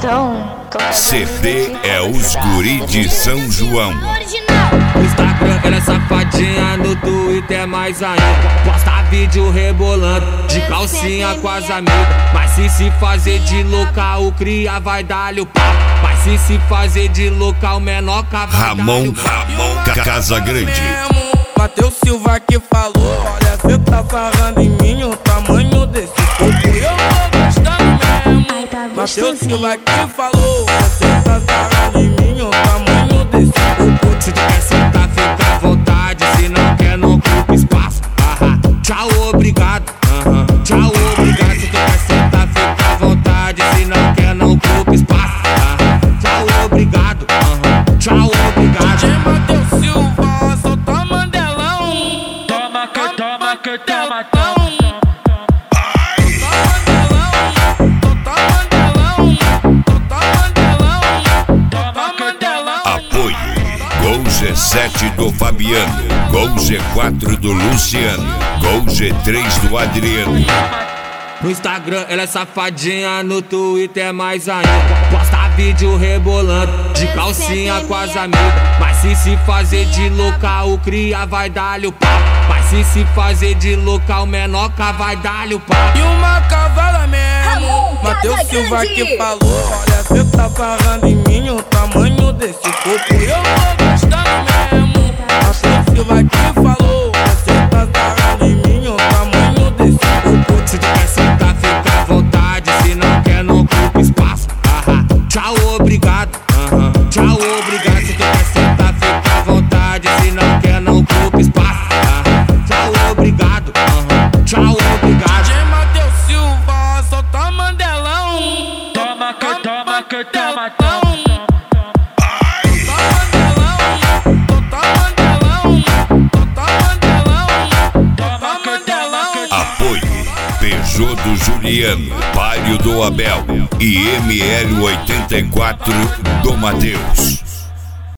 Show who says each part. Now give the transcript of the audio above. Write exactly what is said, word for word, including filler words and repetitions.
Speaker 1: Então,
Speaker 2: C D é os guri de São João.
Speaker 3: No Instagram ela é safadinha, no Twitter mais ainda. Posta vídeo rebolando, de calcinha com as amigas. Mas se se fazer de louca, o cria vai dar-lhe o papo. Mas se se fazer de louca, o menor vai
Speaker 2: Ramon, Ramon Casa Grande.
Speaker 4: Matheus Silva que falou, olha, cê tá sarrando em mim o tamanho desse corpo. Eu tô gostando mesmo. Matheus Silva que falou, cê tá sarrando em mim o tamanho desse corpo.
Speaker 3: Se tu quer sentar, fica à vontade. Se não quer, não ocupa espaço. Aham. Tchau, obrigado. Aham. Tchau, obrigado. Se tu quer sentar, fica à vontade. Se não quer, não ocupa espaço. Aham. Tchau, obrigado. Aham. Tchau, obrigado.
Speaker 4: De Matheus Silva, solta Mandelão.
Speaker 5: Toma que toma que toma,
Speaker 4: toma.
Speaker 2: Gol G sete do Fabiano, Gol G quatro do Luciano, Gol G três do Adriano.
Speaker 3: No Instagram ela é safadinha, no Twitter mais ainda. Posta vídeo rebolando, de calcinha com as amigas. Mas se se fazer de louca, o cria vai dar-lhe o papo. Mas se se fazer de louca, o menoca vai dar-lhe o papo.
Speaker 4: E uma cavala mesmo, Matheus Silva que falou, olha, cê tá sarrando em mim o tamanho desse corpo. Eu tô gostando mesmo. Matheus Silva que falou, cê tá sarrando em mim o tamanho desse corpo.
Speaker 3: Se tu quer sentar, fica à vontade. Se não quer, não ocupa espaço. Aham. Tchau, obrigado. Aham. Tchau, obrigado. Se tu quer sentar, fica à vontade. Se não quer, não ocupa espaço. Aham. Tchau, obrigado. Aham. Tchau, obrigado.
Speaker 4: De Matheus Silva, solta Mandelão.
Speaker 5: toma que toma que toma, toma.
Speaker 2: Peugeot do Juliano, Palio do Abel e M L oitenta e quatro do Matheus.